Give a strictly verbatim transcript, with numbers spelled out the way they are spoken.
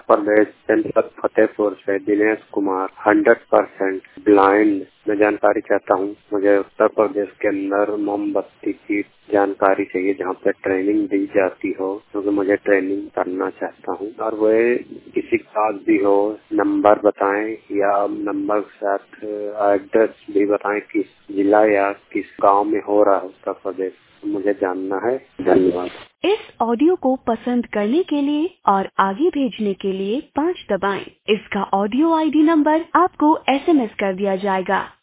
प्रदेश जनपद फतेहपुर से Dinesh Kumar hundred percent blind मैं जानकारी चाहता हूँ। मुझे उत्तर प्रदेश के अंदर मोमबत्ती की जानकारी चाहिए जहाँ पे ट्रेनिंग दी जाती हो, क्योंकि मुझे ट्रेनिंग करना चाहता हूँ और वह किसी के पास भी हो। नंबर बताएं या नंबर के साथ एड्रेस भी बताएं, किस जिला या किस गांव में हो रहा है उत्तर प्रदेश, मुझे जानना है। धन्यवाद। इस ऑडियो को पसंद करने के लिए और आगे भेजने के लिए पाँच दबाएं। इसका ऑडियो आईडी नंबर आपको एसएमएस कर दिया जाएगा।